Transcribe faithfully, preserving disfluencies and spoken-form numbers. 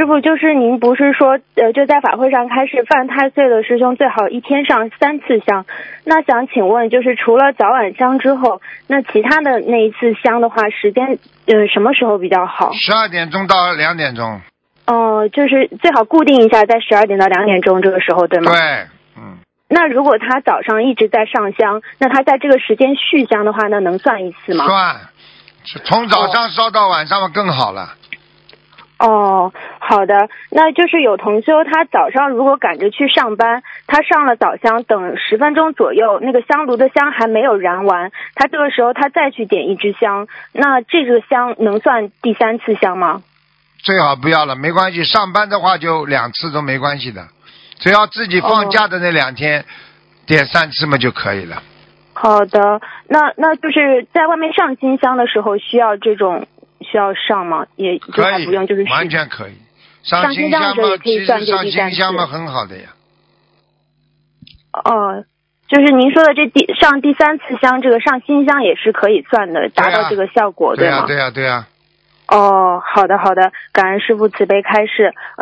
师傅，就是您不是说，呃，就在法会上开始犯太岁的师兄最好一天上三次香。那想请问，就是除了早晚香之后，那其他的那一次香的话，时间呃什么时候比较好？ 十二点钟到两点钟。 哦、呃，就是最好固定一下，在十二点到两点钟这个时候，对吗？ 对，嗯。 那如果他早上一直在上香，那他在这个时间续香的话，那能算一次吗？ 算，从早上烧到晚上嘛更好了。 哦，好的，那就是有同修他早上如果赶着去上班，他上了早香，等十分钟左右，那个香炉的香还没有燃完，他这个时候他再去点一支香，那这个香能算第三次香吗？ 最好不要了，没关系，上班的话就两次都没关系的，只要自己放假的那两天、哦、点三次嘛就可以了。 好的，那那就是在外面上新香的时候需要这种需要上吗？也就还不用，就是完全可以。 上新香的时候也可以算这第三次。 上新香嘛很好的呀。 哦，就是您说的这第上第三次香，这个上新香也是可以算的，达到这个效果， 对吗？ 对呀对呀对呀。 哦，好的好的，感恩师父慈悲开示。